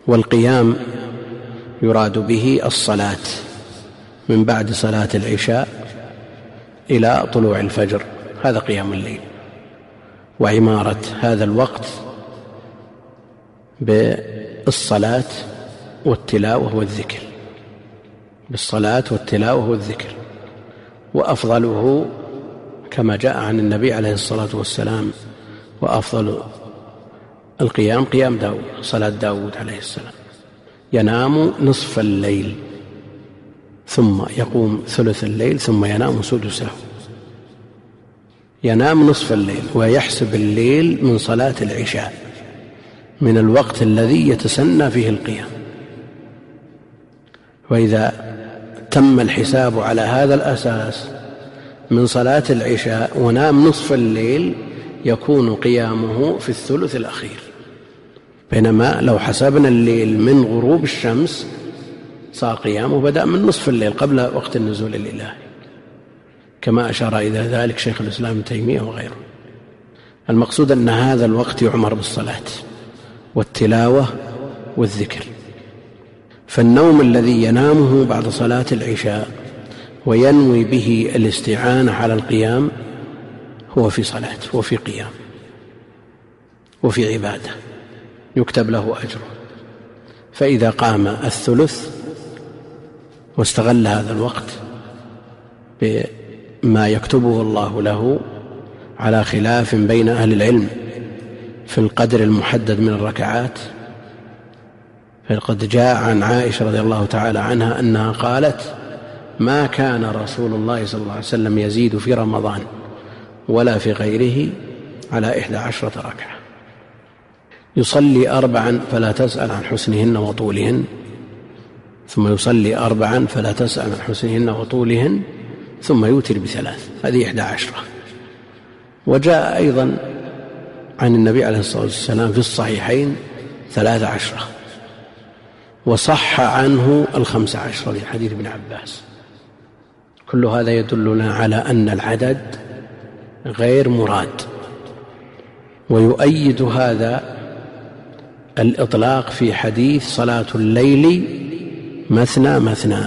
والقيام يراد به الصلاة من بعد صلاة العشاء إلى طلوع الفجر، هذا قيام الليل، وعمارة هذا الوقت بالصلاة والتلاوة والذكر، بالصلاة والتلاوة والذكر. وأفضله كما جاء عن النبي عليه الصلاة والسلام، وأفضل القيام قيام داود، صلاة داود عليه السلام، ينام نصف الليل ثم يقوم ثلث الليل ثم ينام سدسه، ينام نصف الليل ويحسب الليل من صلاة العشاء، من الوقت الذي يتسنى فيه القيام. وإذا تم الحساب على هذا الأساس من صلاة العشاء ونام نصف الليل يكون قيامه في الثلث الأخير، بينما لو حسبنا الليل من غروب الشمس صار قيامه بدأ من نصف الليل قبل وقت النزول الإلهي، كما أشار إلى ذلك شيخ الإسلام ابن تيمية وغيره. المقصود أن هذا الوقت يعمر بالصلاة والتلاوة والذكر. فالنوم الذي ينامه بعد صلاة العشاء وينوي به الاستعانة على القيام هو في صلاة وفي قيام وفي عبادة يكتب له أجره. فإذا قام الثلث واستغل هذا الوقت بما يكتبه الله له، على خلاف بين أهل العلم في القدر المحدد من الركعات، فقد جاء عن عائشة رضي الله تعالى عنها أنها قالت: ما كان رسول الله صلى الله عليه وسلم يزيد في رمضان ولا في غيره على 11 ركعة، يصلي 4 فلا تسأل عن حسنهن وطولهن، ثم يصلي 4 فلا تسأل عن حسنهن وطولهن، ثم يوتر ب3، هذه 11. وجاء أيضا عن النبي عليه الصلاة والسلام في الصحيحين 13، وصح عنه 15 في حديث ابن عباس. كل هذا يدلنا على أن العدد غير مراد. ويؤيد هذا الإطلاق في حديث صلاة الليل مثنى مثنى،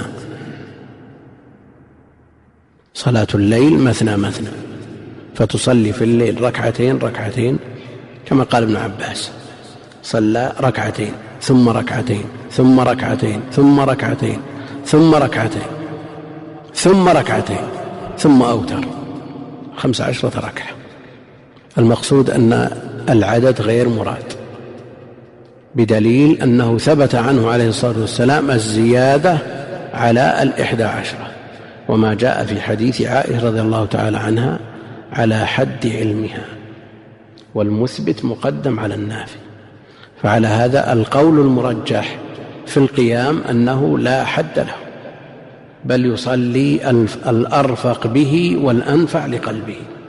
صلاة الليل مثنى مثنى، فتصلي في الليل 2 كما قال ابن عباس، صلى 2 ثم 2 ثم 2 ثم 2 ثم 2 ثم 2 ثم أوتر 15 ركعة. المقصود أن العدد غير مراد، بدليل أنه ثبت عنه عليه الصلاة والسلام الزيادة على 11، وما جاء في حديث عائشة رضي الله تعالى عنها على حد علمها، والمثبت مقدم على النافي. فعلى هذا القول المرجح في القيام أنه لا حد له، بل يصلي الأرفق به والأنفع لقلبه.